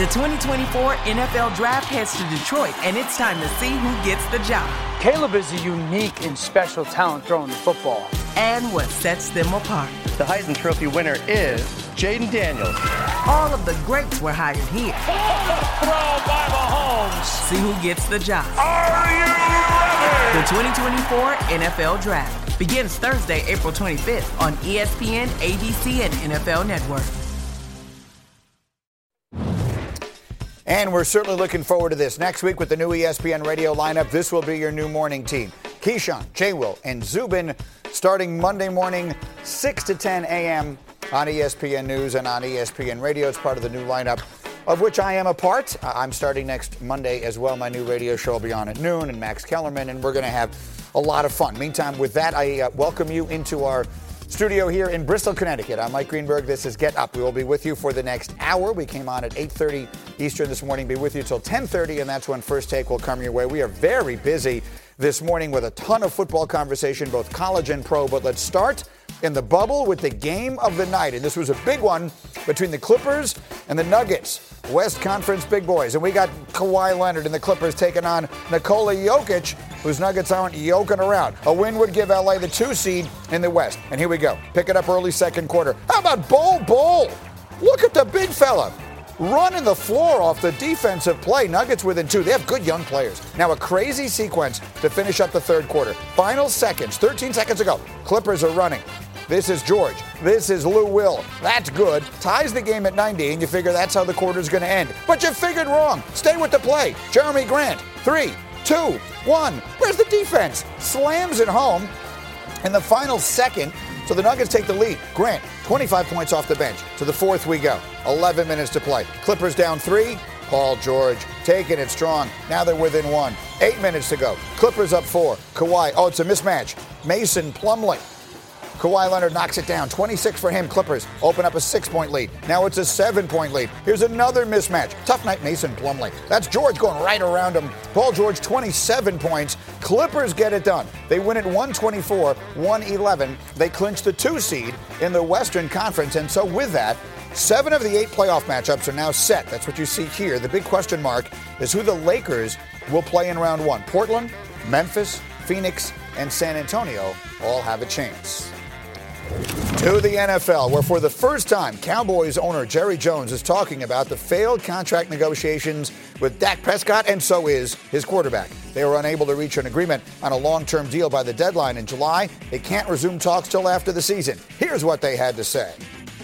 The 2024 NFL Draft heads to Detroit, and it's time to see who gets the job. Caleb is a unique and special talent throwing the football. And what sets them apart. The Heisman Trophy winner is Jaden Daniels. All of the greats were hired here. Throw by Mahomes. See who gets the job. Are you ready? The 2024 NFL Draft begins Thursday, April 25th on ESPN, ABC, and NFL Network. And we're certainly looking forward to this. Next week with the new ESPN radio lineup, this will be your new morning team. Keyshawn, J-Will, and Zubin starting Monday morning, 6 to 10 a.m. on ESPN News and on ESPN Radio. It's part of the new lineup of which I am a part. I'm starting next Monday as well. My new radio show will be on at noon, and Max Kellerman, and we're going to have a lot of fun. Meantime, with that, I welcome you into our studio here in Bristol, Connecticut. I'm Mike Greenberg. This is Get Up. We will be with you for the next hour. We came on at 8:30 Eastern this morning. Be with you till 10:30, and that's when First Take will come your way. We are very busy this morning with a ton of football conversation, both college and pro. But let's start in the bubble with the game of the night. And this was a big one between the Clippers and the Nuggets, West Conference big boys. And we got Kawhi Leonard and the Clippers taking on Nikola Jokic, whose Nuggets aren't yoking around. A win would give LA the 2 seed in the West. And here we go. Pick it up early second quarter. How about Bol? Look at the big fella running the floor off the defensive play. Nuggets within 2. They have good young players. Now a crazy sequence to finish up the third quarter. Final seconds, 13 seconds ago. Clippers are running. This is George. This is Lou Will. That's good. Ties the game at 90, and you figure that's how the quarter's going to end. But you figured wrong. Stay with the play. Jeremy Grant, 3, 2, 1. Where's the defense? Slams it home in the final second. So the Nuggets take the lead. Grant, 25 points off the bench. To the fourth we go. 11 minutes to play. Clippers down 3. Paul George taking it strong. Now they're within 1. 8 minutes to go. Clippers up 4. Kawhi. Oh, it's a mismatch. Mason Plumlee. Kawhi Leonard knocks it down. 26 for him. Clippers open up a 6-point lead. Now it's a 7-point lead. Here's another mismatch. Tough night, Mason Plumlee. That's George going right around him. Paul George, 27 points. Clippers get it done. They win at 124-111. They clinch the 2 seed in the Western Conference. And so with that, 7 of the 8 playoff matchups are now set. That's what you see here. The big question mark is who the Lakers will play in round 1. Portland, Memphis, Phoenix, and San Antonio all have a chance. To the NFL, where for the first time, Cowboys owner Jerry Jones is talking about the failed contract negotiations with Dak Prescott, and so is his quarterback. They were unable to reach an agreement on a long-term deal by the deadline in July. They can't resume talks till after the season. Here's what they had to say.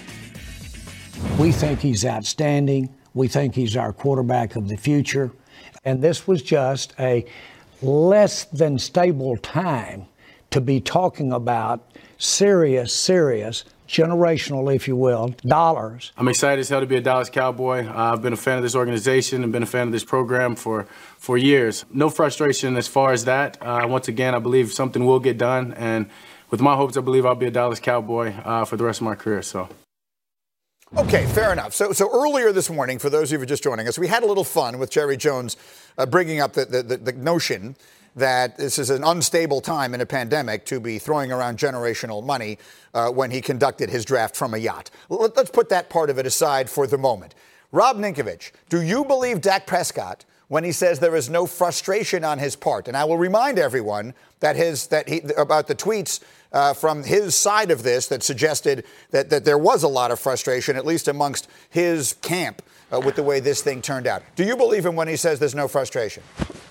We think he's outstanding. We think he's our quarterback of the future. And this was just a less than stable time to be talking about serious, generational, if you will, dollars. I'm excited as hell to be a Dallas Cowboy. I've been a fan of this organization and been a fan of this program for years. No frustration as far as that. Once again, I believe something will get done. And with my hopes, I believe I'll be a Dallas Cowboy for the rest of my career. Okay, fair enough. So earlier this morning, for those of you who are just joining us, we had a little fun with Jerry Jones bringing up the notion that this is an unstable time in a pandemic to be throwing around generational money when he conducted his draft from a yacht. Let's put that part of it aside for the moment. Rob Ninkovich, do you believe Dak Prescott when he says there is no frustration on his part? And I will remind everyone that about the tweets from his side of this that suggested that there was a lot of frustration, at least amongst his camp, with the way this thing turned out. Do you believe him when he says there's no frustration?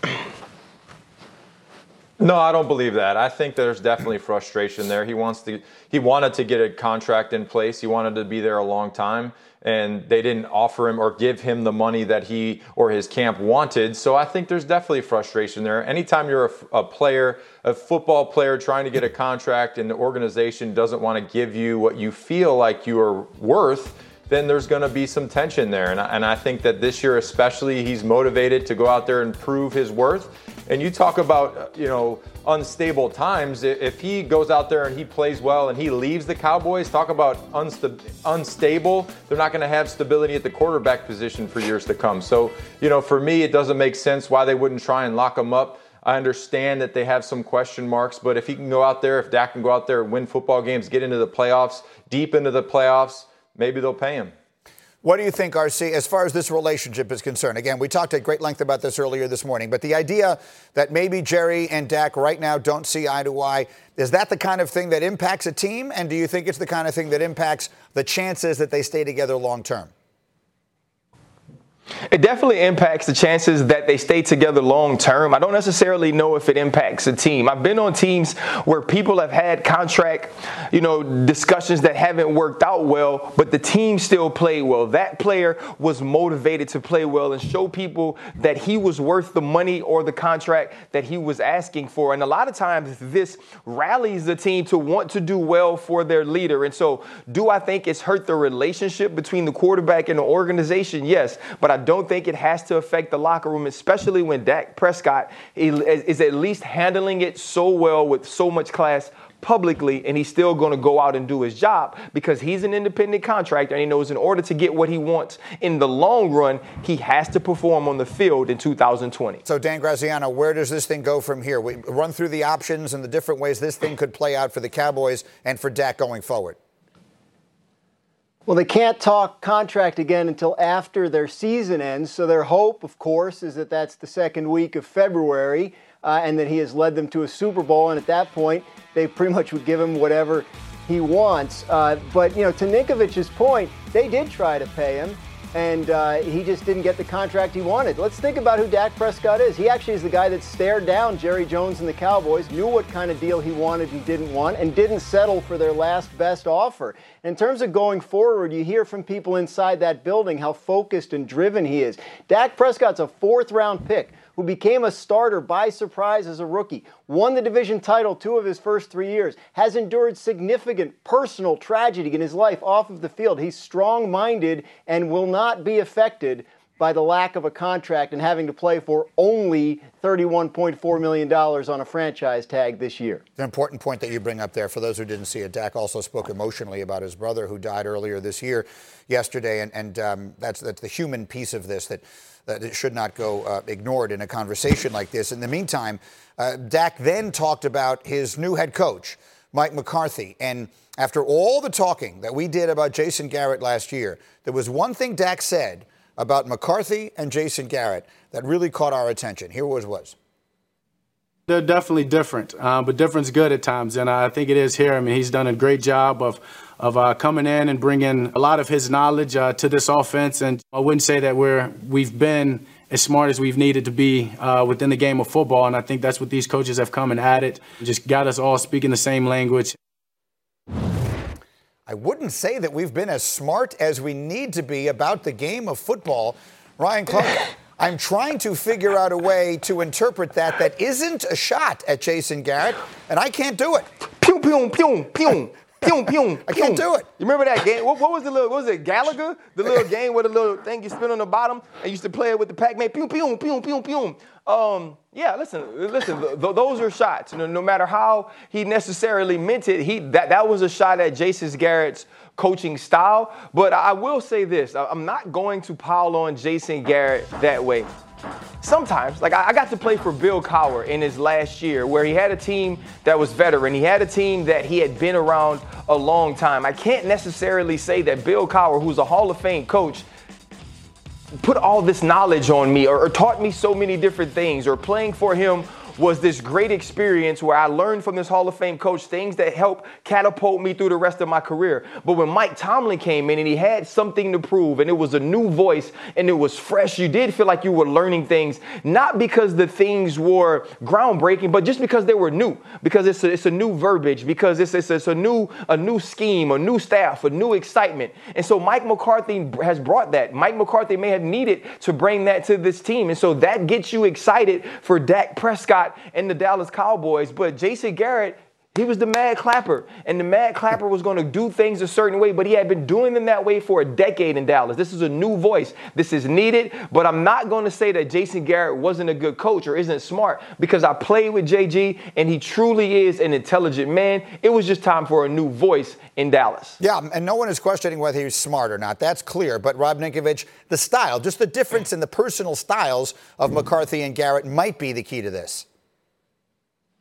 No, I don't believe that. I think there's definitely frustration there. He wanted to get a contract in place. He wanted to be there a long time, and they didn't offer him or give him the money that he or his camp wanted. So I think there's definitely frustration there. Anytime you're a player, a football player trying to get a contract and the organization doesn't want to give you what you feel like you are worth, then there's going to be some tension there. And I think that this year especially, he's motivated to go out there and prove his worth. And you talk about, unstable times. If he goes out there and he plays well and he leaves the Cowboys, talk about unstable. They're not going to have stability at the quarterback position for years to come. So, for me, it doesn't make sense why they wouldn't try and lock him up. I understand that they have some question marks, but if he can go out there, if Dak can go out there and win football games, get into the playoffs, deep into the playoffs, maybe they'll pay him. What do you think, RC, as far as this relationship is concerned? Again, we talked at great length about this earlier this morning, but the idea that maybe Jerry and Dak right now don't see eye to eye, is that the kind of thing that impacts a team? And do you think it's the kind of thing that impacts the chances that they stay together long term? It definitely impacts the chances that they stay together long term. I don't necessarily know if it impacts a team. I've been on teams where people have had contract, discussions that haven't worked out well, but the team still played well. That player was motivated to play well and show people that he was worth the money or the contract that he was asking for. And a lot of times this rallies the team to want to do well for their leader. And so do I think it's hurt the relationship between the quarterback and the organization? Yes, but I don't think it has to affect the locker room, especially when Dak Prescott is at least handling it so well with so much class publicly, and he's still going to go out and do his job because he's an independent contractor, and he knows in order to get what he wants in the long run, he has to perform on the field in 2020. So, Dan Graziano, where does this thing go from here? We run through the options and the different ways this thing could play out for the Cowboys and for Dak going forward. Well, they can't talk contract again until after their season ends. So their hope, of course, is that that's the second week of February and that he has led them to a Super Bowl. And at that point, they pretty much would give him whatever he wants. But, to Ninkovich's point, they did try to pay him. And he just didn't get the contract he wanted. Let's think about who Dak Prescott is. He actually is the guy that stared down Jerry Jones and the Cowboys, knew what kind of deal he wanted and didn't want, and didn't settle for their last best offer. In terms of going forward, you hear from people inside that building how focused and driven he is. Dak Prescott's a fourth-round pick who became a starter by surprise as a rookie, won the division title 2 of his first 3 years, has endured significant personal tragedy in his life off of the field. He's strong-minded and will not be affected by the lack of a contract and having to play for only $31.4 million on a franchise tag this year. An important point that you bring up there. For those who didn't see it, Dak also spoke emotionally about his brother who died earlier this year, yesterday, and that's the human piece of this that it should not go ignored in a conversation like this. In the meantime, Dak then talked about his new head coach, Mike McCarthy. And after all the talking that we did about Jason Garrett last year, there was one thing Dak said about McCarthy and Jason Garrett that really caught our attention. Here was. They're definitely different, but different's good at times, and I think it is here. I mean, he's done a great job of coming in and bringing a lot of his knowledge to this offense, and I wouldn't say that we've been as smart as we've needed to be within the game of football, and I think that's what these coaches have come and added, just got us all speaking the same language. I wouldn't say that we've been as smart as we need to be about the game of football. Ryan Clark, I'm trying to figure out a way to interpret that isn't a shot at Jason Garrett, and I can't do it. Pew, pew, pew, pew. Pew, pew, I can't do it. You remember that game? What was it, Gallagher? The little game with the little thing you spin on the bottom? I used to play it with the Pac-Man. Pew, pew, pew, pew, pew. Yeah, listen. Those are shots. No matter how he necessarily meant it, that was a shot at Jason Garrett's coaching style. But I will say this. I'm not going to pile on Jason Garrett that way. Sometimes, like I got to play for Bill Cowher in his last year where he had a team that was veteran. He had a team that he had been around a long time. I can't necessarily say that Bill Cowher, who's a Hall of Fame coach, put all this knowledge on me or taught me so many different things, or playing for him was this great experience where I learned from this Hall of Fame coach things that helped catapult me through the rest of my career. But when Mike Tomlin came in and he had something to prove and it was a new voice and it was fresh, you did feel like you were learning things, not because the things were groundbreaking, but just because they were new, because it's a new verbiage, because it's a new scheme, a new staff, a new excitement. And so Mike McCarthy has brought that. Mike McCarthy may have needed to bring that to this team. And so that gets you excited for Dak Prescott and the Dallas Cowboys. But Jason Garrett, he was the mad clapper, and the mad clapper was going to do things a certain way, but he had been doing them that way for a decade in Dallas. This is a new voice. This is needed, but I'm not going to say that Jason Garrett wasn't a good coach or isn't smart, because I played with JG, and he truly is an intelligent man. It was just time for a new voice in Dallas. Yeah, and no one is questioning whether he's smart or not. That's clear. But Rob Ninkovich, the style, just the difference in the personal styles of McCarthy and Garrett might be the key to this.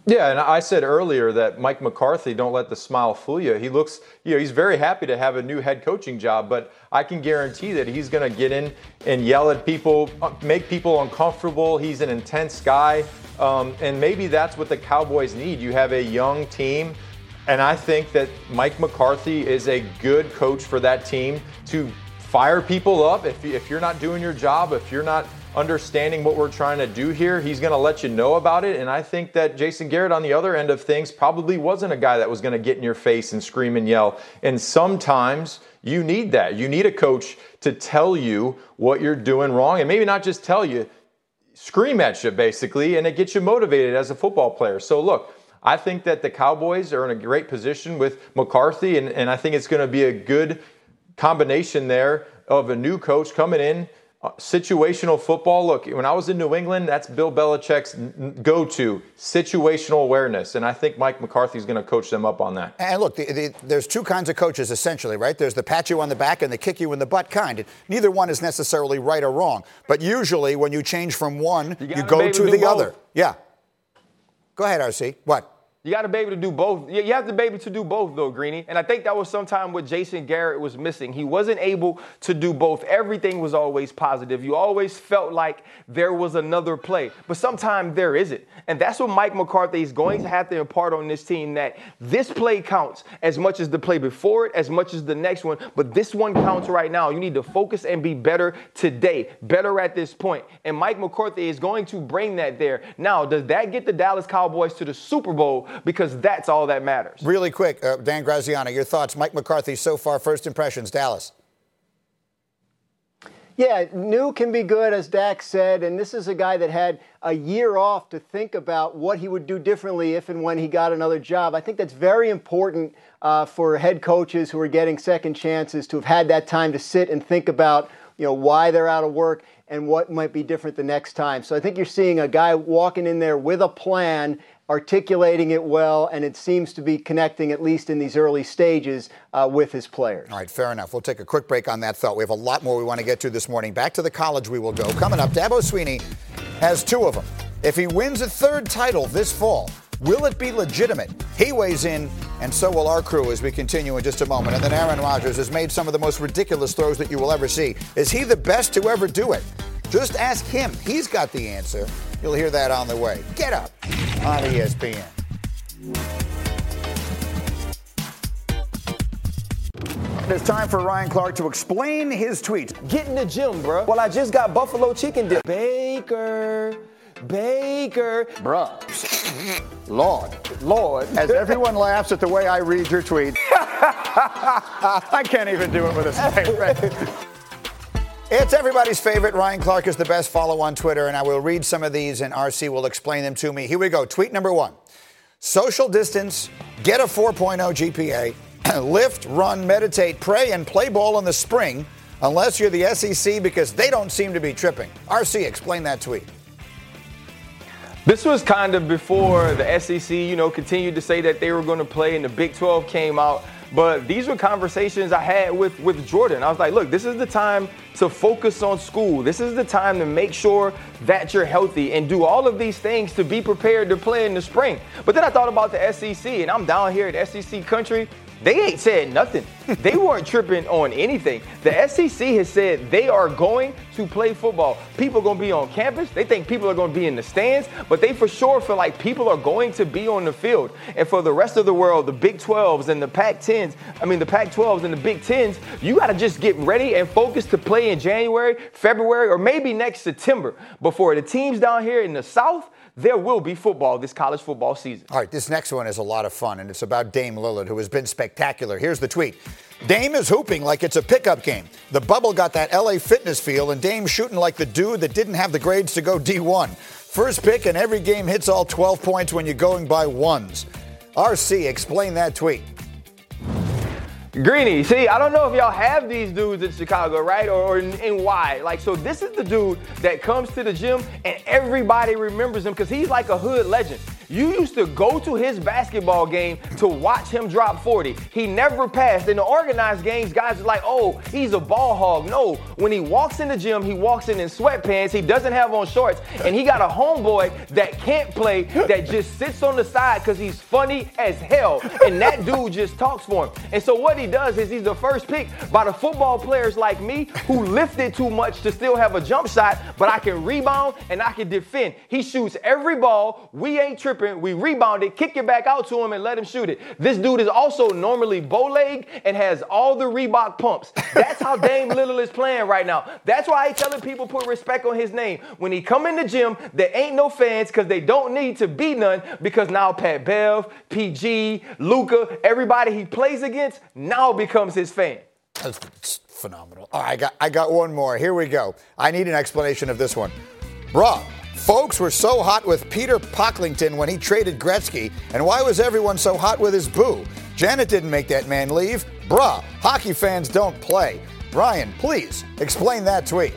Yeah, and I said earlier that Mike McCarthy, don't let the smile fool you. He looks, he's very happy to have a new head coaching job, but I can guarantee that he's going to get in and yell at people, make people uncomfortable. He's an intense guy, and maybe that's what the Cowboys need. You have a young team, and I think that Mike McCarthy is a good coach for that team to fire people up. If you're not doing your job, if you're not understanding what we're trying to do here, he's going to let you know about it. And I think that Jason Garrett on the other end of things probably wasn't a guy that was going to get in your face and scream and yell. And sometimes you need that. You need a coach to tell you what you're doing wrong, and maybe not just tell you, scream at you basically, and it gets you motivated as a football player. So look, I think that the Cowboys are in a great position with McCarthy, and I think it's going to be a good combination there of a new coach coming in. Situational football. Look, when I was in New England, that's Bill Belichick's go-to, situational awareness. And I think Mike McCarthy's going to coach them up on that. And look, there's two kinds of coaches, essentially, right? There's the pat you on the back and the kick you in the butt kind. Neither one is necessarily right or wrong. But usually when you change from one, you go to the other. Yeah. Go ahead, RC. What? You got to be able to do both. You have to be able to do both, though, Greeny. And I think that was sometime what Jason Garrett was missing. He wasn't able to do both. Everything was always positive. You always felt like there was another play. But sometimes there isn't. And that's what Mike McCarthy is going to have to impart on this team, that this play counts as much as the play before it, as much as the next one. But this one counts right now. You need to focus and be better today, better at this point. And Mike McCarthy is going to bring that there. Now, does that get the Dallas Cowboys to the Super Bowl? Because that's all that matters. Really quick, Dan Graziano, your thoughts. Mike McCarthy so far, first impressions, Dallas. Yeah, new can be good, as Dak said, and this is a guy that had a year off to think about what he would do differently if and when he got another job. I think that's very important for head coaches who are getting second chances to have had that time to sit and think about, why they're out of work and what might be different the next time. So I think you're seeing a guy walking in there with a plan, articulating it well, and it seems to be connecting, at least in these early stages, with his players. All right, fair enough. We'll take a quick break on that thought. We have a lot more we want to get to this morning. Back to the college we will go. Coming up, Dabo Swinney has two of them. If he wins a third title this fall, will it be legitimate? He weighs in, and so will our crew as we continue in just a moment. And then Aaron Rodgers has made some of the most ridiculous throws that you will ever see. Is he the best to ever do it? Just ask him. He's got the answer. You'll hear that on the way. Get up on ESPN. It's time for Ryan Clark to explain his tweet. Get in the gym, bro. Well, I just got buffalo chicken dip. Baker. Bruh. Lord. As everyone laughs at the way I read your tweet. I can't even do it with a straight face. It's everybody's favorite. Ryan Clark is the best. Follow on Twitter, and I will read some of these, and RC will explain them to me. Here we go. Tweet number 1. Social distance, get a 4.0 GPA, lift, run, meditate, pray, and play ball in the spring, unless you're the SEC, because they don't seem to be tripping. RC, explain that tweet. This was kind of before the SEC, continued to say that they were going to play, and the Big 12 came out. But these were conversations I had with Jordan. I was like, look, this is the time to focus on school. This is the time to make sure that you're healthy and do all of these things to be prepared to play in the spring. But then I thought about the SEC, and I'm down here at SEC country. They ain't said nothing. They weren't tripping on anything. The SEC has said they are going to play football. People are going to be on campus. They think people are going to be in the stands, but they for sure feel like people are going to be on the field. And for the rest of the world, the Big 12s and the Pac-12s and the Big 10s, you got to just get ready and focus to play in January, February, or maybe next September. Before the teams down here in the South, there will be football this college football season. All right, this next one is a lot of fun, and it's about Dame Lillard, who has been spectacular. Here's the tweet. Dame is hooping like it's a pickup game. The bubble got that LA Fitness feel, and Dame's shooting like the dude that didn't have the grades to go D1. First pick, and every game hits all 12 points when you're going by ones. RC, explain that tweet. Greeny, see, I don't know if y'all have these dudes in Chicago, right? Or in why. So this is the dude that comes to the gym and everybody remembers him because he's like a hood legend. You used to go to his basketball game to watch him drop 40. He never passed. In the organized games, guys are like, oh, he's a ball hog. No, when he walks in the gym, he walks in sweatpants. He doesn't have on shorts. And he got a homeboy that can't play, that just sits on the side because he's funny as hell. And that dude just talks for him. And so what he does is he's the first pick by the football players like me who lifted too much to still have a jump shot, but I can rebound and I can defend. He shoots every ball. We ain't tripping. We rebound it, kick it back out to him, and let him shoot it. This dude is also normally bow-legged and has all the Reebok pumps. That's how Dame Lillard is playing right now. That's why I telling people put respect on his name. When he come in the gym, there ain't no fans because they don't need to be none, because now Pat Bev, PG, Luka, everybody he plays against now becomes his fan. That's phenomenal. All right, I got one more. Here we go. I need an explanation of this one. Bruh, folks were so hot with Peter Pocklington when he traded Gretzky, and why was everyone so hot with his boo? Janet didn't make that man leave. Bruh, hockey fans don't play. Ryan, please explain that tweet.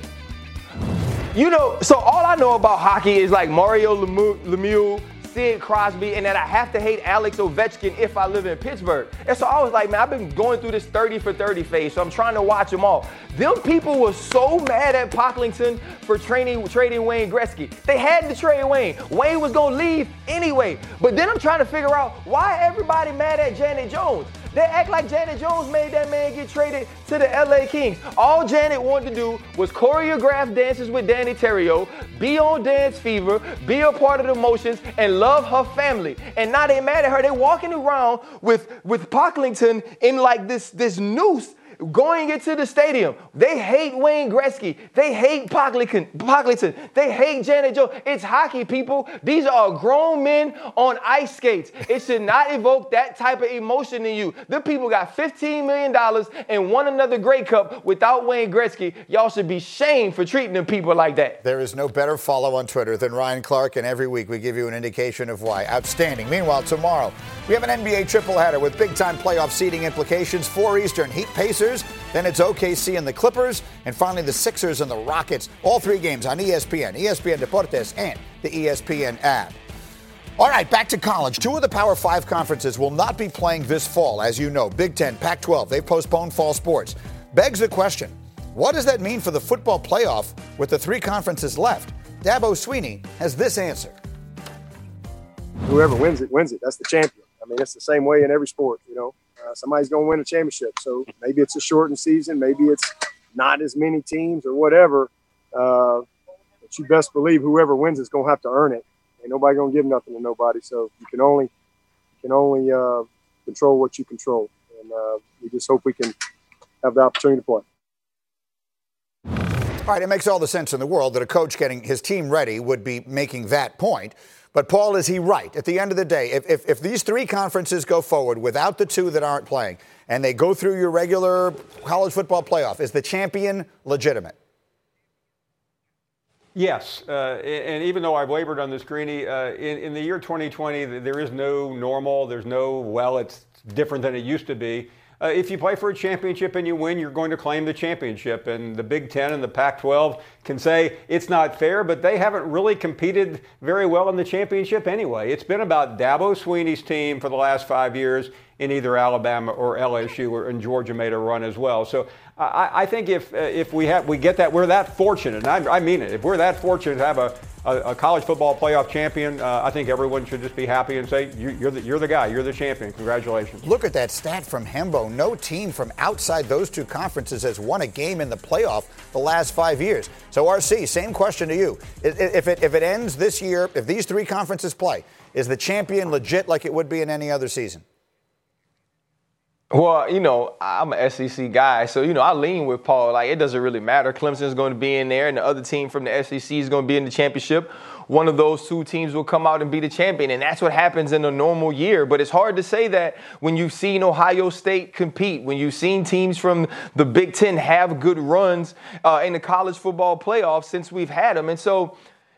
You know, so all I know about hockey is like Mario Lemieux, Sid Crosby, and that I have to hate Alex Ovechkin if I live in Pittsburgh. And so I was like, man, I've been going through this 30 for 30 phase, so I'm trying to watch them all. Them people were so mad at Pocklington for trading Wayne Gretzky. They had to trade Wayne. Wayne was going to leave anyway. But then I'm trying to figure out why everybody mad at Janet Jones. They act like Janet Jones made that man get traded to the LA Kings. All Janet wanted to do was choreograph dances with Danny Terrio, be on Dance Fever, be a part of the motions, and love her family. And now they mad at her. They walking around with Pocklington in like this noose going into the stadium. They hate Wayne Gretzky. They hate Pocklington. They hate Janet Jones. It's hockey, people. These are grown men on ice skates. It should not evoke that type of emotion in you. The people got $15 million and won another Grey Cup without Wayne Gretzky. Y'all should be shamed for treating them people like that. There is no better follow on Twitter than Ryan Clark, and every week we give you an indication of why. Outstanding. Meanwhile, tomorrow, we have an NBA triple header with big-time playoff seeding implications. 4 Eastern, Heat Pacers. Then it's OKC and the Clippers. And finally, the Sixers and the Rockets. All 3 games on ESPN, ESPN Deportes, and the ESPN app. All right, back to college. 2 of the Power 5 conferences will not be playing this fall, as you know. Big Ten, Pac-12, they've postponed fall sports. Begs the question, what does that mean for the football playoff with the 3 conferences left? Dabo Swinney has this answer. Whoever wins it, wins it. That's the champion. I mean, it's the same way in every sport, you know. Somebody's going to win a championship. So maybe it's a shortened season. Maybe it's not as many teams or whatever. But you best believe whoever wins is going to have to earn it. Ain't nobody going to give nothing to nobody. So you can only control what you control. And we just hope we can have the opportunity to play. All right, it makes all the sense in the world that a coach getting his team ready would be making that point. But, Paul, is he right? At the end of the day, if these 3 conferences go forward without the 2 that aren't playing and they go through your regular college football playoff, is the champion legitimate? Yes. And even though I've wavered on this, Greeny, in the year 2020, there is no normal. There's no, well, it's different than it used to be. If you play for a championship and you win, you're going to claim the championship. And the Big Ten and the Pac-12 can say it's not fair, but they haven't really competed very well in the championship anyway. It's been about Dabo Swinney's team for the last 5 years in either Alabama or LSU, and Georgia made a run as well. So I think if we get that, we're that fortunate, and I mean it, if we're that fortunate to have a college football playoff champion, I think everyone should just be happy and say, you're the guy, you're the champion. Congratulations. Look at that stat from Hembo. No team from outside those 2 conferences has won a game in the playoff the last 5 years. So, RC, same question to you. If it ends this year, if these 3 conferences play, is the champion legit like it would be in any other season? Well, you know, I'm an SEC guy, so, you know, I lean with Paul. Like, it doesn't really matter. Clemson's going to be in there, and the other team from the SEC is going to be in the championship. One of those 2 teams will come out and be the champion, and that's what happens in a normal year. But it's hard to say that when you've seen Ohio State compete, when you've seen teams from the Big Ten have good runs in the college football playoffs since we've had them. And so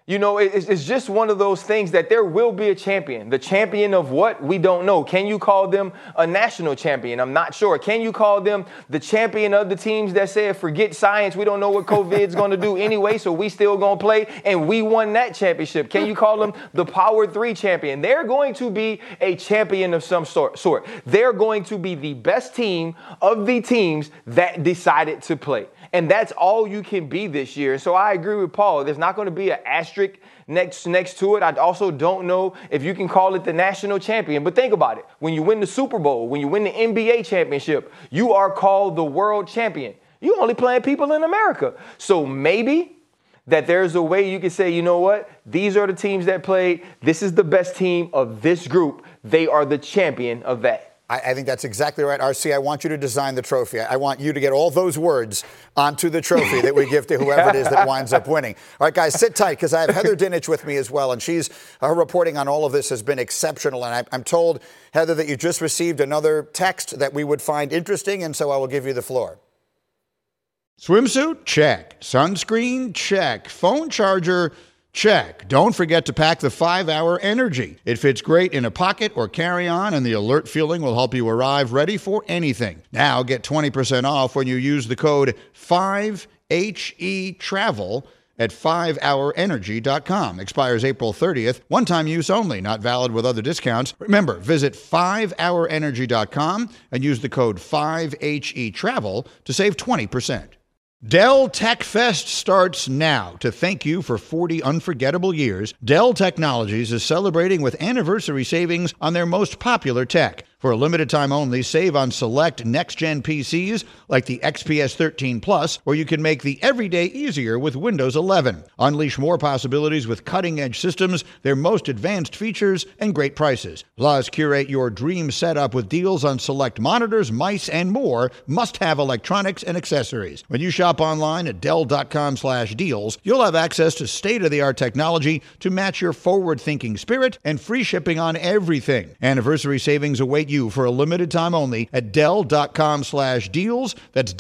You know, it's just one of those things that there will be a champion. The champion of what? We don't know. Can you call them a national champion? I'm not sure. Can you call them the champion of the teams that said, forget science, we don't know what COVID's going to do anyway, so we still going to play, and we won that championship? Can you call them the Power 3 champion? They're going to be a champion of some sort. They're going to be the best team of the teams that decided to play. And that's all you can be this year. So I agree with Paul. There's not going to be an asterisk next to it. I also don't know if you can call it the national champion. But think about it. When you win the Super Bowl, when you win the NBA championship, you are called the world champion. You're only playing people in America. So maybe that there's a way you can say, you know what? These are the teams that played. This is the best team of this group. They are the champion of that. I think that's exactly right. RC, I want you to design the trophy. I want you to get all those words onto the trophy that we give to whoever it is that winds up winning. All right, guys, sit tight because I have Heather Dinich with me as well, and her reporting on all of this has been exceptional. And I'm told, Heather, that you just received another text that we would find interesting, and so I will give you the floor. Swimsuit? Check. Sunscreen? Check. Phone charger? Check. Don't forget to pack the 5-Hour Energy. It fits great in a pocket or carry-on, and the alert feeling will help you arrive ready for anything. Now get 20% off when you use the code 5HETRAVEL at 5hourenergy.com. Expires April 30th. One-time use only. Not valid with other discounts. Remember, visit 5hourenergy.com and use the code 5HETRAVEL to save 20%. Dell Tech Fest starts now. To thank you for 40 unforgettable years, Dell Technologies is celebrating with anniversary savings on their most popular tech. For a limited time only, save on select next-gen PCs like the XPS 13 Plus, where you can make the everyday easier with Windows 11. Unleash more possibilities with cutting-edge systems, their most advanced features, and great prices. Plus, curate your dream setup with deals on select monitors, mice, and more must-have electronics and accessories. When you shop online at Dell.com/deals, you'll have access to state-of-the-art technology to match your forward-thinking spirit and free shipping on everything. Anniversary savings await you for a limited time only at Dell.com/deals. That's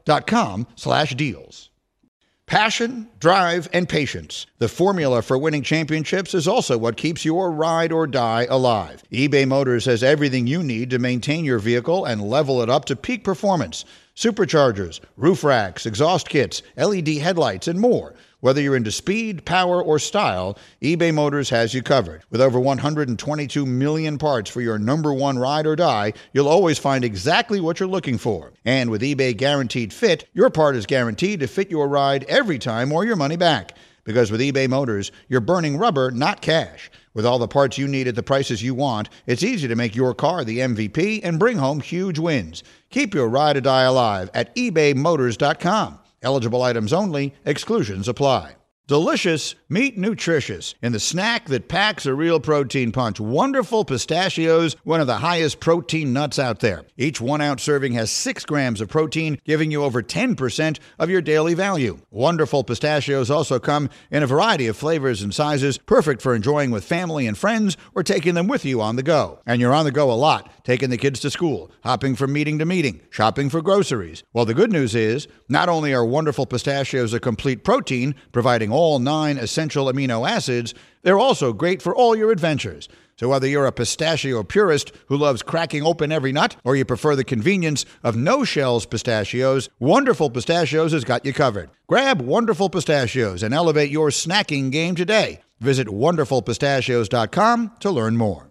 Dell.com/deals. Passion, drive, and patience. The formula for winning championships is also what keeps your ride or die alive. eBay Motors has everything you need to maintain your vehicle and level it up to peak performance. Superchargers, roof racks, exhaust kits, LED headlights, and more. Whether you're into speed, power, or style, eBay Motors has you covered. With over 122 million parts for your number one ride or die, you'll always find exactly what you're looking for. And with eBay Guaranteed Fit, your part is guaranteed to fit your ride every time or your money back. Because with eBay Motors, you're burning rubber, not cash. With all the parts you need at the prices you want, it's easy to make your car the MVP and bring home huge wins. Keep your ride or die alive at ebaymotors.com. Eligible items only. Exclusions apply. Delicious, meet nutritious. In the snack that packs a real protein punch, Wonderful Pistachios, one of the highest protein nuts out there. Each 1-ounce serving has 6 grams of protein, giving you over 10% of your daily value. Wonderful Pistachios also come in a variety of flavors and sizes, perfect for enjoying with family and friends or taking them with you on the go. And you're on the go a lot, taking the kids to school, hopping from meeting to meeting, shopping for groceries. Well, the good news is, not only are Wonderful Pistachios a complete protein, providing all 9 essential amino acids, they're also great for all your adventures. So whether you're a pistachio purist who loves cracking open every nut, or you prefer the convenience of no-shells pistachios, Wonderful Pistachios has got you covered. Grab Wonderful Pistachios and elevate your snacking game today. Visit wonderfulpistachios.com to learn more.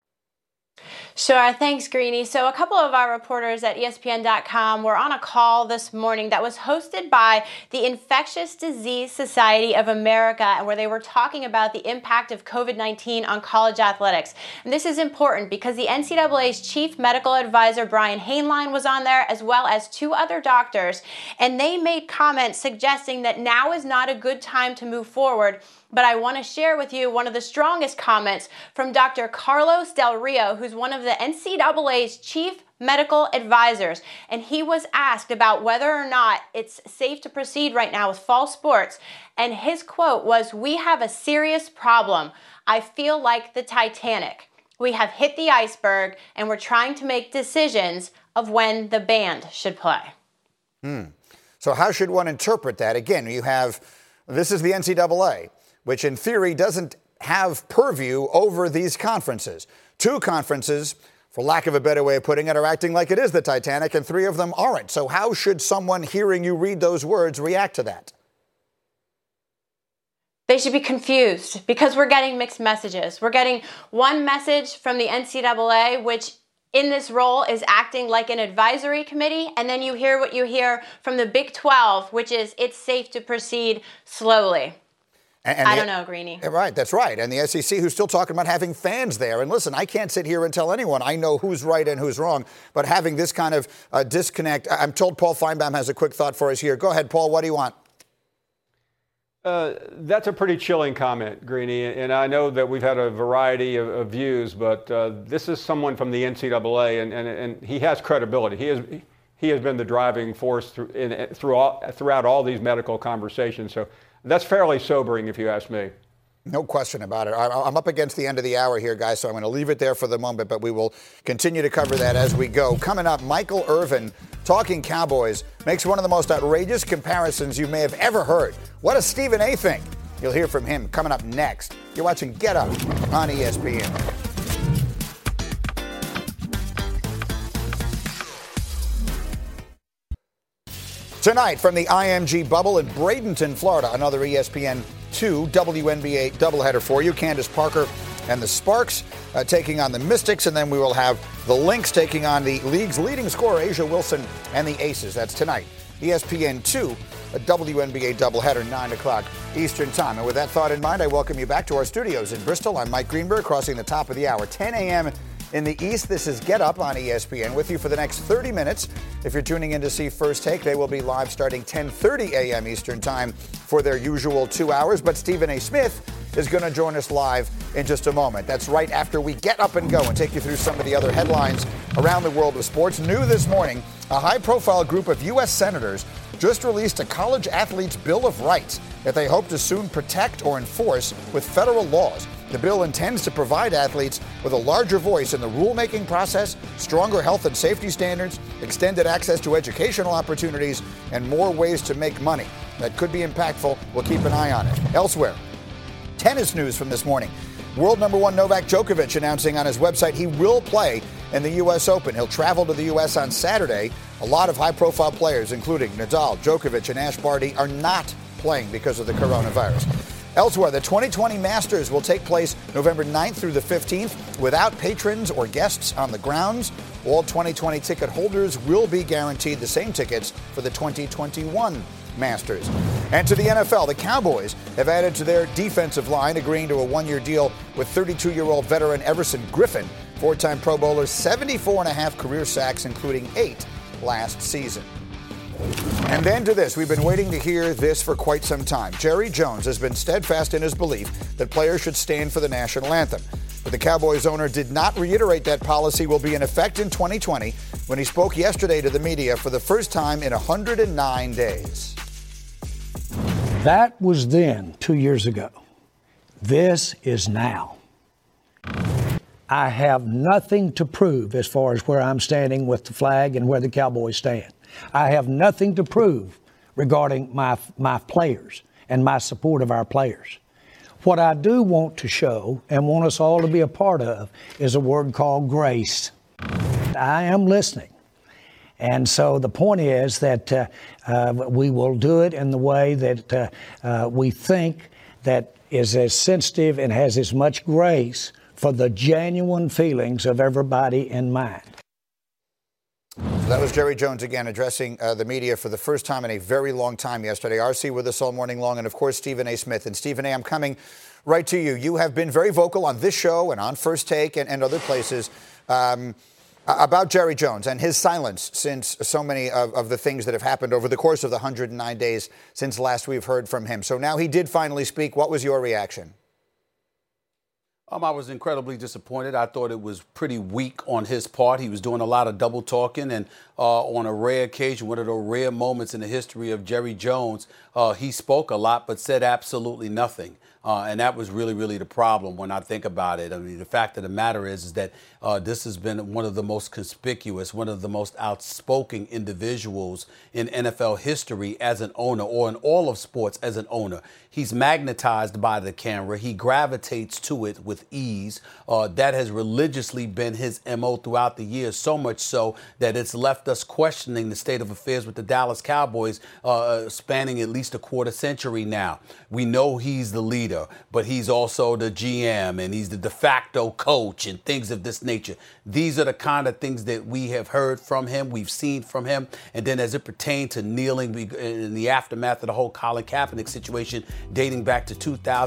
Sure. Thanks, Greeny. So a couple of our reporters at ESPN.com were on a call this morning that was hosted by the Infectious Disease Society of America, and where they were talking about the impact of COVID-19 on college athletics. And this is important because the NCAA's chief medical advisor, Brian Hainline, was on there, as well as 2 other doctors, and they made comments suggesting that now is not a good time to move forward. But I want to share with you one of the strongest comments from Dr. Carlos Del Rio, who's one of the NCAA's chief medical advisors. And he was asked about whether or not it's safe to proceed right now with fall sports. And his quote was, "We have a serious problem. I feel like the Titanic. We have hit the iceberg and we're trying to make decisions of when the band should play." So how should one interpret that? Again, this is the NCAA. which in theory doesn't have purview over these conferences. 2 conferences, for lack of a better way of putting it, are acting like it is the Titanic, and 3 of them aren't. So how should someone hearing you read those words react to that? They should be confused because we're getting mixed messages. We're getting one message from the NCAA, which in this role is acting like an advisory committee, and then you hear what you hear from the Big 12, which is it's safe to proceed slowly. And I don't know, Greeny. Right, that's right. And the SEC, who's still talking about having fans there. And listen, I can't sit here and tell anyone I know who's right and who's wrong, but having this kind of disconnect, I'm told Paul Feinbaum has a quick thought for us here. Go ahead, Paul, what do you want? That's a pretty chilling comment, Greeny, and I know that we've had a variety of views, but this is someone from the NCAA, and he has credibility. He has been the driving force throughout all these medical conversations, so that's fairly sobering, if you ask me. No question about it. I'm up against the end of the hour here, guys, so I'm going to leave it there for the moment, but we will continue to cover that as we go. Coming up, Michael Irvin, talking Cowboys, makes one of the most outrageous comparisons you may have ever heard. What does Stephen A. think? You'll hear from him coming up next. You're watching Get Up on ESPN. Tonight from the IMG bubble in Bradenton, Florida, another ESPN2 WNBA doubleheader for you. Candace Parker and the Sparks taking on the Mystics, and then we will have the Lynx taking on the league's leading scorer, Asia Wilson, and the Aces. That's tonight. ESPN2, a WNBA doubleheader, 9 o'clock Eastern Time. And with that thought in mind, I welcome you back to our studios in Bristol. I'm Mike Greenberg, crossing the top of the hour, 10 a.m. in the East. This is Get Up on ESPN with you for the next 30 minutes. If you're tuning in to see First Take, they will be live starting 10:30 a.m. Eastern Time for their usual 2 hours. But Stephen A. Smith is going to join us live in just a moment. That's right after we get up and go and take you through some of the other headlines around the world of sports. New this morning, a high-profile group of U.S. senators just released a college athlete's Bill of Rights that they hope to soon protect or enforce with federal laws. The bill intends to provide athletes with a larger voice in the rulemaking process, stronger health and safety standards, extended access to educational opportunities, and more ways to make money. That could be impactful. We'll keep an eye on it. Elsewhere, tennis news from this morning. World number 1 Novak Djokovic announcing on his website he will play in the U.S. Open. He'll travel to the U.S. on Saturday. A lot of high-profile players, including Nadal, Djokovic, and Ash Barty, are not playing because of the coronavirus. Elsewhere, the 2020 Masters will take place November 9th through the 15th without patrons or guests on the grounds. All 2020 ticket holders will be guaranteed the same tickets for the 2021 Masters. And to the NFL, the Cowboys have added to their defensive line, agreeing to a 1-year deal with 32-year-old veteran Everson Griffin, 4-time Pro Bowler, 74.5 career sacks, including 8 last season. And then to this, we've been waiting to hear this for quite some time. Jerry Jones has been steadfast in his belief that players should stand for the national anthem. But the Cowboys owner did not reiterate that policy will be in effect in 2020 when he spoke yesterday to the media for the first time in 109 days. That was then, 2 years ago. This is now. I have nothing to prove as far as where I'm standing with the flag and where the Cowboys stand. I have nothing to prove regarding my players and my support of our players. What I do want to show and want us all to be a part of is a word called grace. I am listening. And so the point is that we will do it in the way that we think that is as sensitive and has as much grace for the genuine feelings of everybody in mind. So that was Jerry Jones again addressing the media for the first time in a very long time yesterday. RC with us all morning long, and of course Stephen A. Smith. And Stephen A., I'm coming right to you. You have been very vocal on this show and on First Take and other places about Jerry Jones and his silence since so many of the things that have happened over the course of the 109 days since last we've heard from him. So now he did finally speak. What was your reaction? I was incredibly disappointed. I thought it was pretty weak on his part. He was doing a lot of double talking, and on a rare occasion, one of the rare moments in the history of Jerry Jones, he spoke a lot but said absolutely nothing. And that was really, really the problem when I think about it. I mean, the fact of the matter is that this has been one of the most conspicuous, one of the most outspoken individuals in NFL history as an owner, or in all of sports as an owner. He's magnetized by the camera. He gravitates to it with ease. That has religiously been his MO throughout the years, so much so that it's left us questioning the state of affairs with the Dallas Cowboys, spanning at least a quarter century now. We know he's the leader, but he's also the GM, and he's the de facto coach and things of this nature. These are the kind of things that we have heard from him, we've seen from him. And then as it pertained to kneeling in the aftermath of the whole Colin Kaepernick situation, dating back to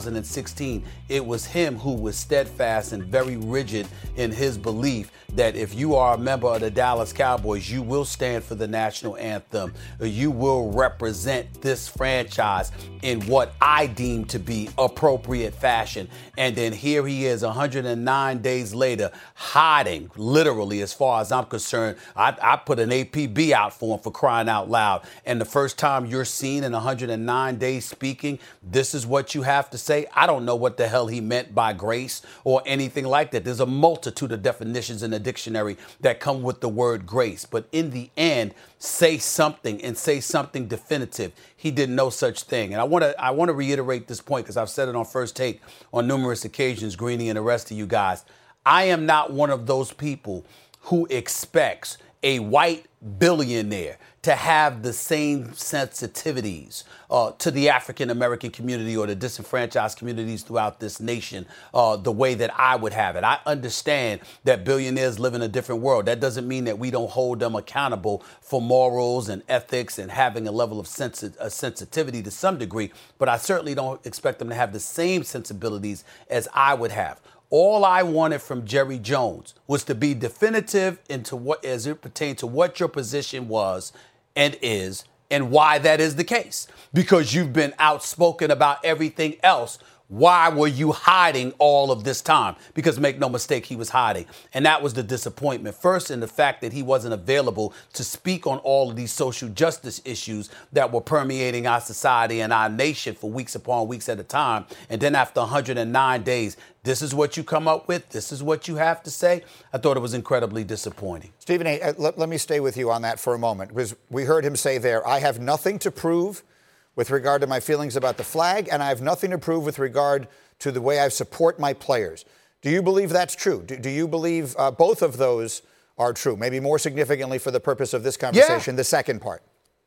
2016, it was him who was steadfast and very rigid in his belief that if you are a member of the Dallas Cowboys, you will stand for the national anthem. You will represent this franchise in what I deem to be appropriate fashion. And then here he is 109 days later, hiding, literally, as far as I'm concerned. I put an APB out for him, for crying out loud. And the first time you're seen in 109 days speaking, this is what you have to say. I don't know what the hell he meant by grace or anything like that. There's a multitude of definitions in the dictionary that come with the word grace. But in the end, say something, and say something definitive. He did no such thing. And I want to reiterate this point, because I've said it on First Take on numerous occasions, Greeny and the rest of you guys. I am not one of those people who expects a white billionaire to have the same sensitivities to the African-American community or the disenfranchised communities throughout this nation the way that I would have it. I understand that billionaires live in a different world. That doesn't mean that we don't hold them accountable for morals and ethics and having a level of sensitivity to some degree, but I certainly don't expect them to have the same sensibilities as I would have. All I wanted from Jerry Jones was to be definitive into what, as it pertained to what your position was and is, and why that is the case. Because you've been outspoken about everything else. Why were you hiding all of this time? Because make no mistake, he was hiding. And that was the disappointment. First, in the fact that he wasn't available to speak on all of these social justice issues that were permeating our society and our nation for weeks upon weeks at a time. And then after 109 days, this is what you come up with. This is what you have to say. I thought it was incredibly disappointing. Stephen A., let me stay with you on that for a moment, because we heard him say there, I have nothing to prove with regard to my feelings about the flag, and I have nothing to prove with regard to the way I support my players. Do you believe that's true? Do you believe both of those are true? Maybe more significantly for the purpose of this conversation, the second part.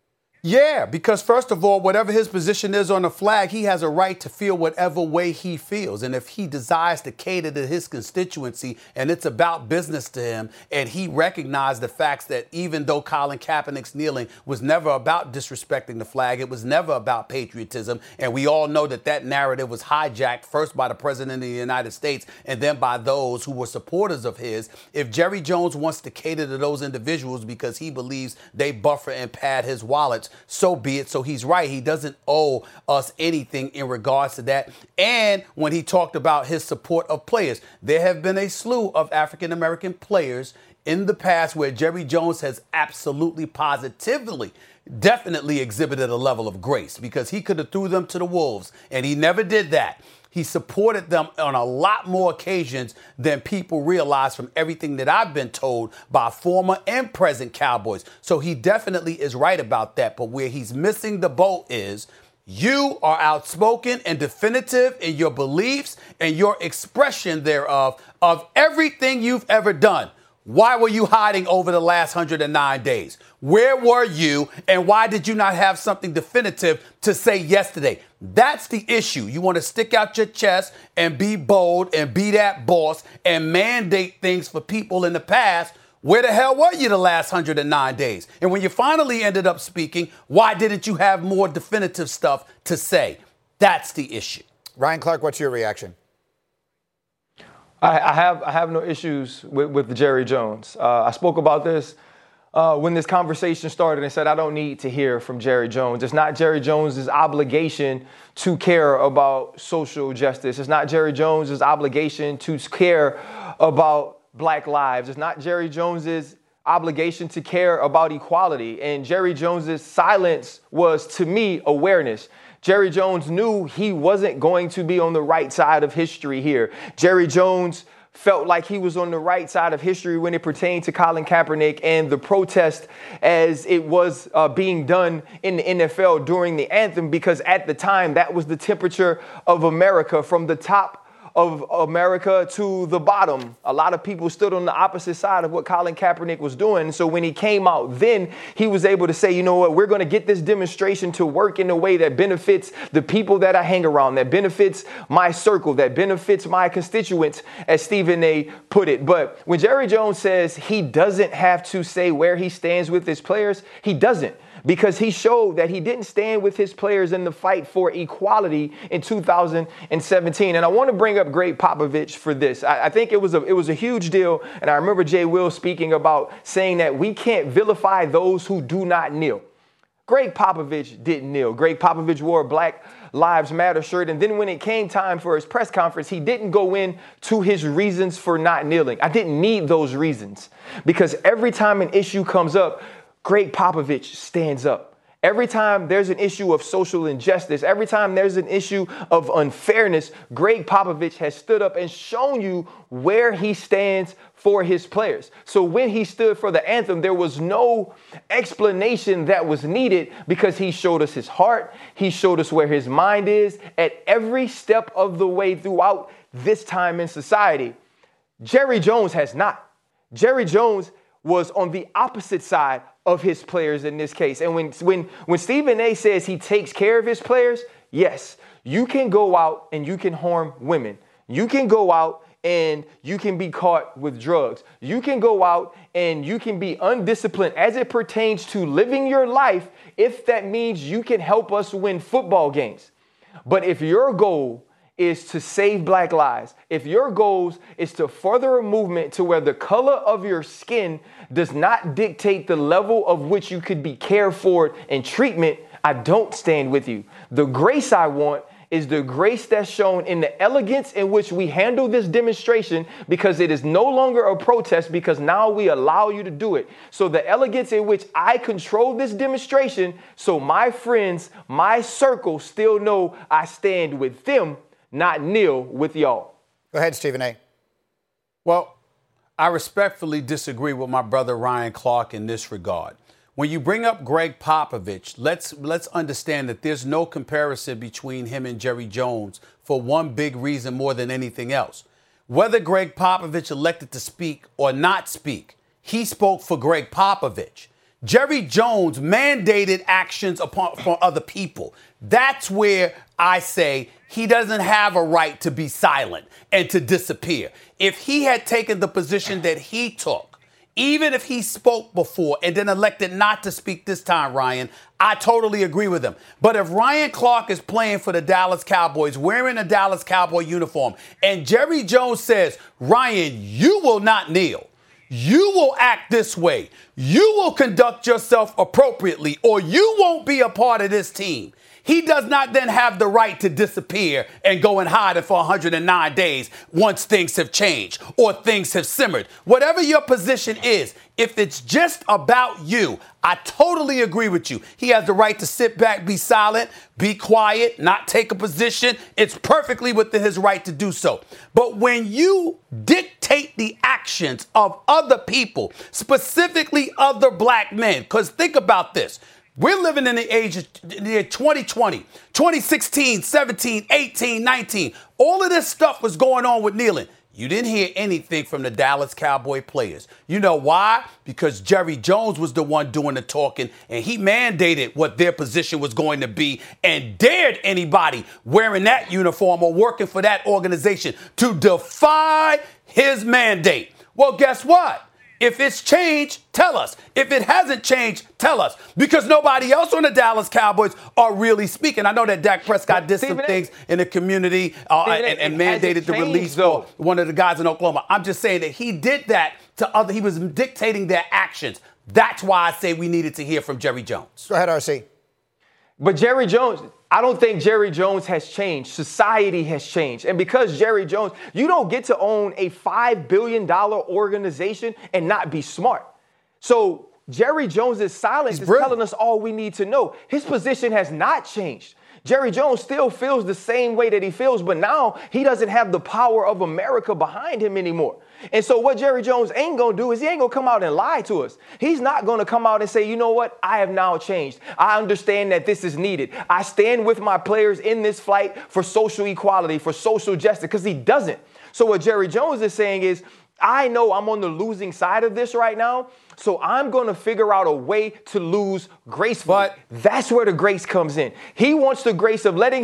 Yeah, because first of all, whatever his position is on the flag, he has a right to feel whatever way he feels. And if he desires to cater to his constituency and it's about business to him, and he recognized the facts that even though Colin Kaepernick's kneeling was never about disrespecting the flag, it was never about patriotism. And we all know that that narrative was hijacked first by the president of the United States and then by those who were supporters of his. If Jerry Jones wants to cater to those individuals because he believes they buffer and pad his wallets, so be it. So he's right. He doesn't owe us anything in regards to that. And when he talked about his support of players, there have been a slew of African-American players in the past where Jerry Jones has absolutely, positively, definitely exhibited a level of grace, because he could have threw them to the wolves, and he never did that. He supported them on a lot more occasions than people realize from everything that I've been told by former and present Cowboys. So he definitely is right about that. But where he's missing the boat is you are outspoken and definitive in your beliefs and your expression thereof of everything you've ever done. Why were you hiding over the last 109 days? Where were you, and why did you not have something definitive to say yesterday? That's the issue. You want to stick out your chest and be bold and be that boss and mandate things for people in the past. Where the hell were you the last 109 days? And when you finally ended up speaking, why didn't you have more definitive stuff to say? That's the issue. Ryan Clark, what's your reaction? I have no issues with Jerry Jones. I spoke about this when this conversation started and said I don't need to hear from Jerry Jones. It's not Jerry Jones's obligation to care about social justice. It's not Jerry Jones's obligation to care about black lives. It's not Jerry Jones's obligation to care about equality. And Jerry Jones's silence was, to me, awareness. Jerry Jones knew he wasn't going to be on the right side of history here. Jerry Jones felt like he was on the right side of history when it pertained to Colin Kaepernick and the protest as it was being done in the NFL during the anthem, because at the time that was the temperature of America, from the top of America to the bottom. A lot of people stood on the opposite side of what Colin Kaepernick was doing. So when he came out, then he was able to say, you know what, we're going to get this demonstration to work in a way that benefits the people that I hang around, that benefits my circle, that benefits my constituents, as Stephen A. put it. But when Jerry Jones says he doesn't have to say where he stands with his players, he doesn't. Because he showed that he didn't stand with his players in the fight for equality in 2017. And I want to bring up Greg Popovich for this. I think it was a huge deal. And I remember Jay Will speaking about saying that we can't vilify those who do not kneel. Greg Popovich didn't kneel. Greg Popovich wore a Black Lives Matter shirt. And then when it came time for his press conference, he didn't go in to his reasons for not kneeling. I didn't need those reasons, because every time an issue comes up, Greg Popovich stands up. Every time there's an issue of social injustice, every time there's an issue of unfairness, Greg Popovich has stood up and shown you where he stands for his players. So when he stood for the anthem, there was no explanation that was needed, because he showed us his heart. He showed us where his mind is at every step of the way throughout this time in society. Jerry Jones has not. Jerry Jones was on the opposite side of his players in this case. And when Stephen A. says he takes care of his players, yes, you can go out and you can harm women. You can go out and you can be caught with drugs. You can go out and you can be undisciplined as it pertains to living your life, if that means you can help us win football games. But if your goal is to save Black lives, if your goal is to further a movement to where the color of your skin does not dictate the level of which you could be cared for and treatment, I don't stand with you. The grace I want is the grace that's shown in the elegance in which we handle this demonstration, because it is no longer a protest, because now we allow you to do it. So the elegance in which I control this demonstration, so my friends, my circle still know I stand with them, not kneel with y'all. Go ahead, Stephen A. Well, I respectfully disagree with my brother Ryan Clark in this regard. When you bring up Greg Popovich, let's understand that there's no comparison between him and Jerry Jones for one big reason more than anything else. Whether Greg Popovich elected to speak or not speak, he spoke for Greg Popovich. Jerry Jones mandated actions upon other people. That's where I say he doesn't have a right to be silent and to disappear. If he had taken the position that he took, even if he spoke before and then elected not to speak this time, Ryan, I totally agree with him. But if Ryan Clark is playing for the Dallas Cowboys, wearing a Dallas Cowboy uniform, and Jerry Jones says, Ryan, you will not kneel, you will act this way, you will conduct yourself appropriately, or you won't be a part of this team, he does not then have the right to disappear and go and hide it for 109 days once things have changed or things have simmered. Whatever your position is, if it's just about you, I totally agree with you. He has the right to sit back, be silent, be quiet, not take a position. It's perfectly within his right to do so. But when you dictate the actions of other people, specifically other black men, because think about this. We're living in the age of 2020, 2016, 17, 18, 19. All of this stuff was going on with kneeling. You didn't hear anything from the Dallas Cowboy players. You know why? Because Jerry Jones was the one doing the talking, and he mandated what their position was going to be and dared anybody wearing that uniform or working for that organization to defy his mandate. Well, guess what? If it's changed, tell us. If it hasn't changed, tell us. Because nobody else on the Dallas Cowboys are really speaking. I know that Dak Prescott did some things in the community and mandated the release of one of the guys in Oklahoma. I'm just saying that he did that to other. He was dictating their actions. That's why I say we needed to hear from Jerry Jones. Go ahead, RC. But Jerry Jones, I don't think Jerry Jones has changed. Society has changed. And because Jerry Jones, you don't get to own a $5 billion organization and not be smart. So Jerry Jones's silence is telling us all we need to know. His position has not changed. Jerry Jones still feels the same way that he feels, but now he doesn't have the power of America behind him anymore. And so what Jerry Jones ain't going to do is he ain't going to come out and lie to us. He's not going to come out and say, you know what, I have now changed. I understand that this is needed. I stand with my players in this fight for social equality, for social justice, because he doesn't. So what Jerry Jones is saying is, I know I'm on the losing side of this right now, so I'm going to figure out a way to lose gracefully. But that's where the grace comes in. He wants the grace of letting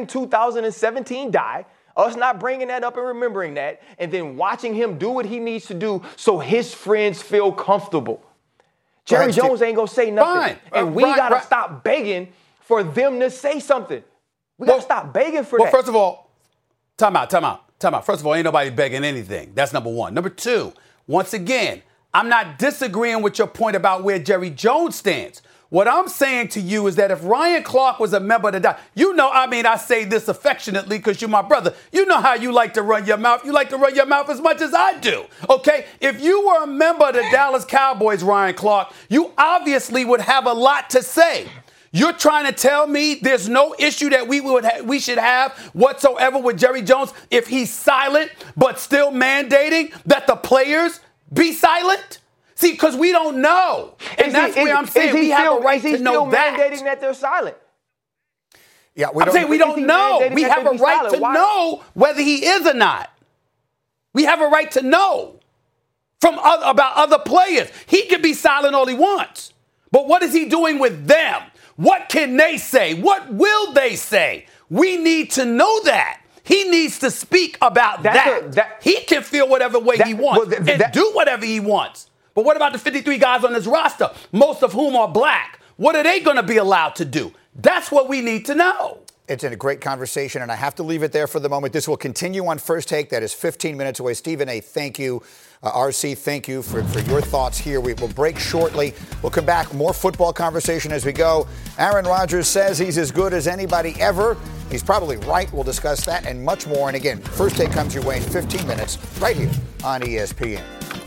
2017 die, us not bringing that up and remembering that, and then watching him do what he needs to do so his friends feel comfortable. Jerry Jones ain't going to say nothing. And we got to stop begging for them to say something. We got to stop begging for that. Well, first of all, time out. First of all, ain't nobody begging anything. That's number one. Number two, once again, I'm not disagreeing with your point about where Jerry Jones stands. What I'm saying to you is that if Ryan Clark was a member of the I say this affectionately because you're my brother. You know how you like to run your mouth. You like to run your mouth as much as I do, okay? If you were a member of the Dallas Cowboys, Ryan Clark, you obviously would have a lot to say. You're trying to tell me there's no issue that we should have whatsoever with Jerry Jones if he's silent but still mandating that the players be silent? See, because we don't know. And that's where I'm saying we have a right to know that. Is he still mandating that they're silent? Yeah, I'm saying we don't know. We have a right to know whether he is or not. We have a right to know about other players. He can be silent all he wants. But what is he doing with them? What can they say? What will they say? We need to know that. He needs to speak about that. He can feel whatever way he wants and do whatever he wants. But what about the 53 guys on his roster, most of whom are black? What are they going to be allowed to do? That's what we need to know. It's a great conversation, and I have to leave it there for the moment. This will continue on First Take. That is 15 minutes away. Stephen A., thank you. RC, thank you for your thoughts here. We will break shortly. We'll come back. More football conversation as we go. Aaron Rodgers says he's as good as anybody ever. He's probably right. We'll discuss that and much more. And again, First Take comes your way in 15 minutes right here on ESPN.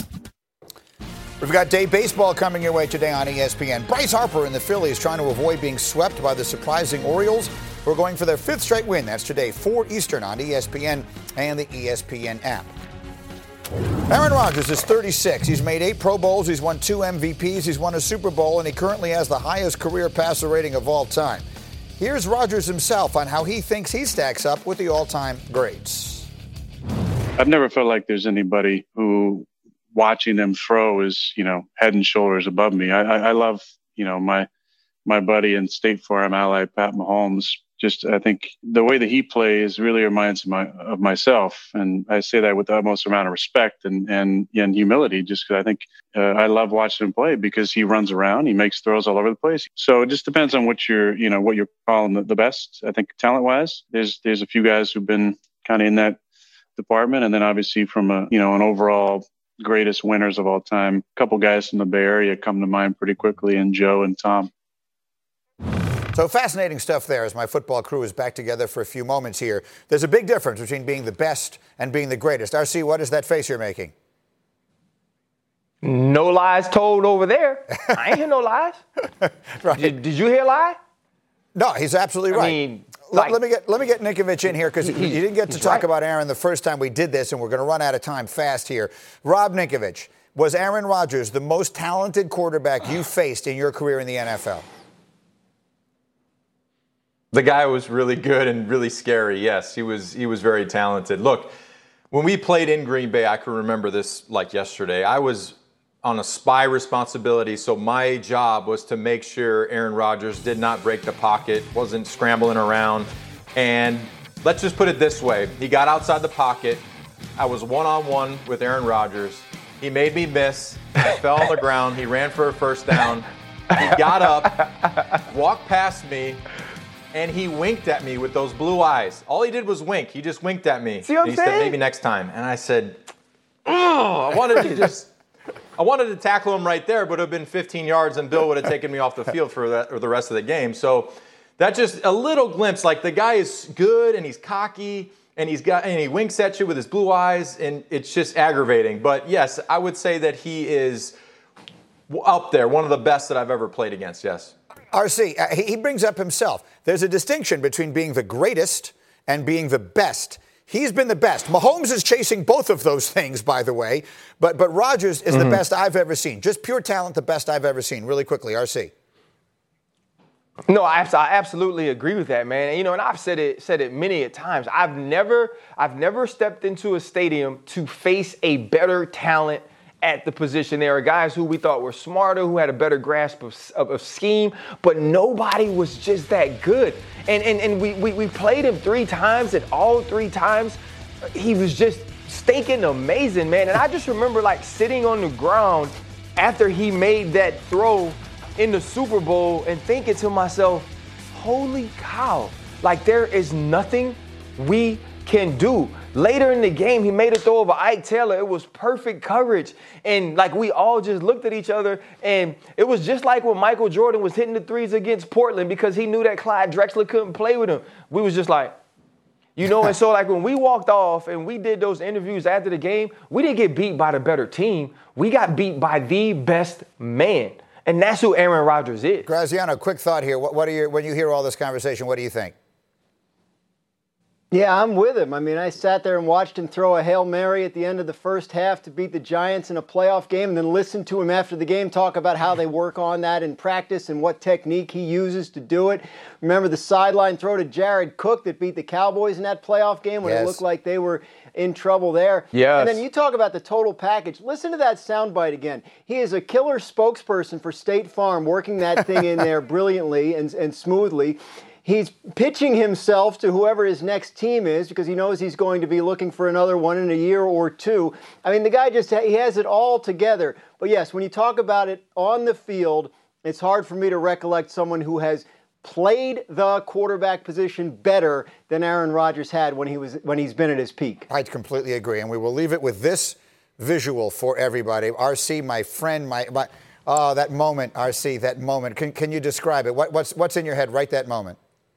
We've got day baseball coming your way today on ESPN. Bryce Harper and the Phillies trying to avoid being swept by the surprising Orioles. We're going for their fifth straight win. That's today, 4 Eastern on ESPN and the ESPN app. Aaron Rodgers is 36. He's made 8 Pro Bowls. He's won 2 MVPs. He's won a Super Bowl, and he currently has the highest career passer rating of all time. Here's Rodgers himself on how he thinks he stacks up with the all-time greats. I've never felt like there's anybody who watching them throw is, head and shoulders above me. I love, my buddy and State Farm ally, Pat Mahomes. Just, I think the way that he plays really reminds me of myself. And I say that with the utmost amount of respect and humility, just because I think I love watching him play because he runs around, he makes throws all over the place. So it just depends on what you're calling the best. I think talent wise, there's a few guys who've been kind of in that department. And then obviously from an overall greatest winners of all time, a couple guys from the Bay Area come to mind pretty quickly, and Joe and Tom. So fascinating stuff there as my football crew is back together for a few moments here. There's a big difference between being the best and being the greatest. RC, what is that face you're making? No lies told over there. I ain't hear no lies. Right. Did you hear a lie? No, he's absolutely right. I mean, let me get Ninkovich in here because you didn't get to talk about Aaron the first time we did this, and we're going to run out of time fast here. Rob Ninkovich, was Aaron Rodgers the most talented quarterback you faced in your career in the NFL? The guy was really good and really scary. Yes, he was very talented. Look, when we played in Green Bay, I can remember this like yesterday. I was on a spy responsibility, so my job was to make sure Aaron Rodgers did not break the pocket, wasn't scrambling around. And let's just put it this way. He got outside the pocket. I was one-on-one with Aaron Rodgers. He made me miss. I fell on the ground. He ran for a first down. He got up, walked past me, and he winked at me with those blue eyes. All he did was wink. He just winked at me. See what I'm saying? He said, maybe next time. And I said, I wanted to tackle him right there, but it would have been 15 yards, and Bill would have taken me off the field for the rest of the game. So that's just a little glimpse. Like, the guy is good, and he's cocky, and he winks at you with his blue eyes, and it's just aggravating. But, yes, I would say that he is up there, one of the best that I've ever played against, yes. RC, he brings up himself. there's a distinction between being the greatest and being the best. He's been the best. Mahomes is chasing both of those things, by the way. But Rodgers is the best I've ever seen. Just pure talent, the best I've ever seen. Really quickly, RC. No, I absolutely agree with that, man. And, and I've said it many a times. I've never stepped into a stadium to face a better talent at the position. There are guys who we thought were smarter, who had a better grasp of scheme, but nobody was just that good. And we played him 3 times, and all 3 times he was just stinking amazing, man. And I just remember sitting on the ground after he made that throw in the Super Bowl and thinking to myself, holy cow, there is nothing we can do. Later in the game, he made a throw over Ike Taylor. It was perfect coverage. And we all just looked at each other, and it was just like when Michael Jordan was hitting the threes against Portland because he knew that Clyde Drexler couldn't play with him. We was just and so when we walked off and we did those interviews after the game, we didn't get beat by the better team. We got beat by the best man. And that's who Aaron Rodgers is. Graziano, quick thought here. When you hear all this conversation, what do you think? Yeah, I'm with him. I mean, I sat there and watched him throw a Hail Mary at the end of the first half to beat the Giants in a playoff game, and then listened to him after the game talk about how they work on that in practice and what technique he uses to do it. Remember the sideline throw to Jared Cook that beat the Cowboys in that playoff game when it looked like they were in trouble there. Yes. And then you talk about the total package. Listen to that soundbite again. He is a killer spokesperson for State Farm, working that thing in there brilliantly and smoothly. He's pitching himself to whoever his next team is because he knows he's going to be looking for another one in a year or two. I mean, the guy he has it all together. But yes, when you talk about it on the field, it's hard for me to recollect someone who has played the quarterback position better than Aaron Rodgers had when he's been at his peak. I completely agree, and we will leave it with this visual for everybody. RC, my friend, that moment, RC, that moment. Can you describe it? What's in your head right that moment?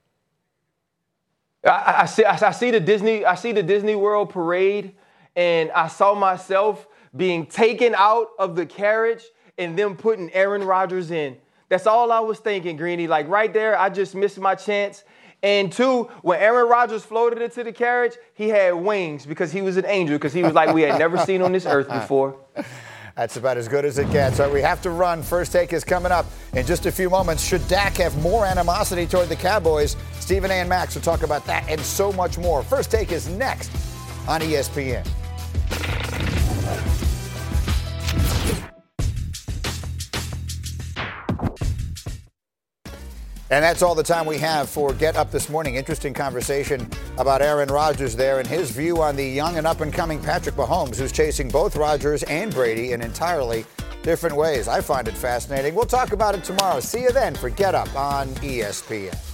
I see the Disney World parade, and I saw myself being taken out of the carriage and them putting Aaron Rodgers in. That's all I was thinking, Greeny. Right there, I just missed my chance. And 2, when Aaron Rodgers floated into the carriage, he had wings because he was an angel, because he was we had never seen on this earth before. That's about as good as it gets. All right, we have to run. First Take is coming up in just a few moments. Should Dak have more animosity toward the Cowboys? Stephen A. and Max will talk about that and so much more. First Take is next on ESPN. And that's all the time we have for Get Up This Morning. Interesting conversation about Aaron Rodgers there and his view on the young and up-and-coming Patrick Mahomes, who's chasing both Rodgers and Brady in entirely different ways. I find it fascinating. We'll talk about it tomorrow. See you then for Get Up on ESPN.